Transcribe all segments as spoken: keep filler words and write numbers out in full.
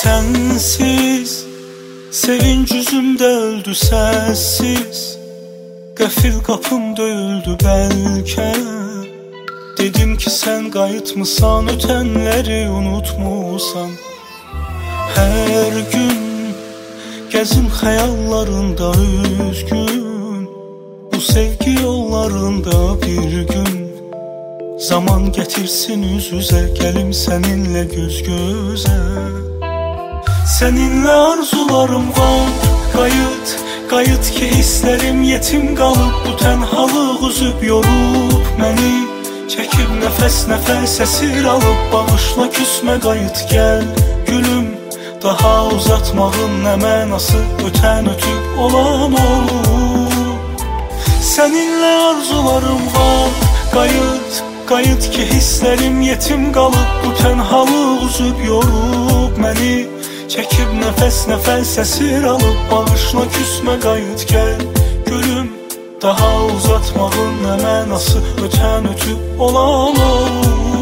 Sensiz sevinç yüzümde öldü sessiz. Qəfil qapım döyüldü bəlkə. Dedim ki sen qayıtmısan, ötənləri unutmusan. Hər gün gəzim xəyallarında üzgün. Bu sevgi yollarında bir gün zaman getirsin üz üzə, gəlim səninlə göz gözə. Seninle arzularım var, qayıt, qayıt ki hislerim yetim qalıb. Bu tənhalıq üzüb yorub məni, çəkib nəfəs nəfəs əsir alıb. Bağışla küsmə qayıt gəl gülüm, daha uzatmağın nə mənası, ötən ötüb olan olur. Seninle arzularım var, qayıt, qayıt ki hislerim yetim qalıb. Bu tənhalıq üzüb yorub məni, çəkib nəfəs nəfəs əsir alıb. Bağışla küsmə qayıt gəl gülüm, daha uzatmağın nə mənası, ötən ötüb olan olur.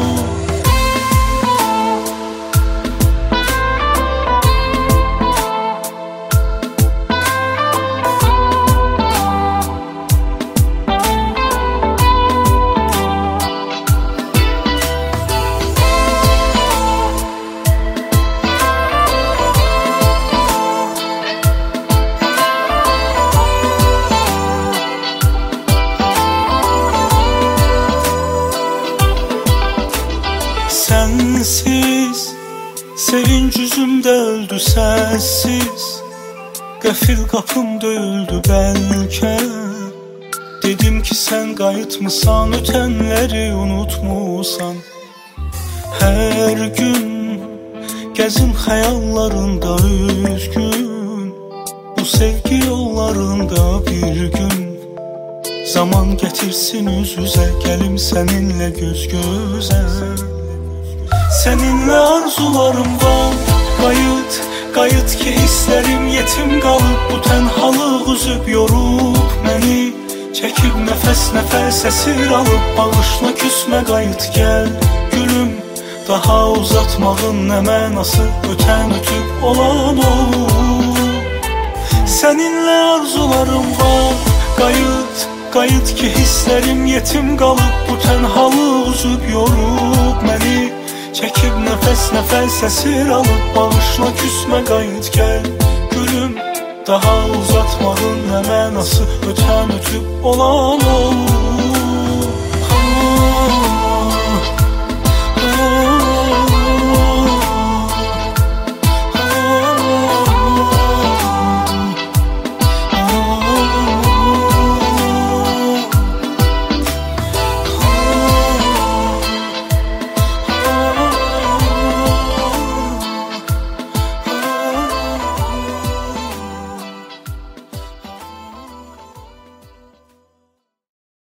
Sensiz sevinç yüzümde öldü sessiz. Qəfil qapım döyüldü bəlkə. Dedim ki sen qayıtmısan, ötənləri unutmusan. Hər gün gəzim xəyallarında üzgün. Bu sevgi yollarında bir gün zaman getirsin üz üzə, gəlim səninlə göz gözə. Seninle arzularım var, qayıt, qayıt ki hislerim yetim qalıb. Bu tənhalıq üzüb yorub məni, çəkib nəfəs nəfəs əsir alıb. Bağışla küsmə qayıt gəl gülüm, daha uzatmağın nə mənası, ötən ötüb olan olur. Seninle arzularım var, qayıt, qayıt ki hislerim yetim qalıb. Bu tənhalıq üzüb yorub məni, çəkib nəfəs nəfəs əsir alıb. Bağışla küsmə qayıt gəl gülüm, daha uzatmağın nə mənası, ötən ötüb olan olur.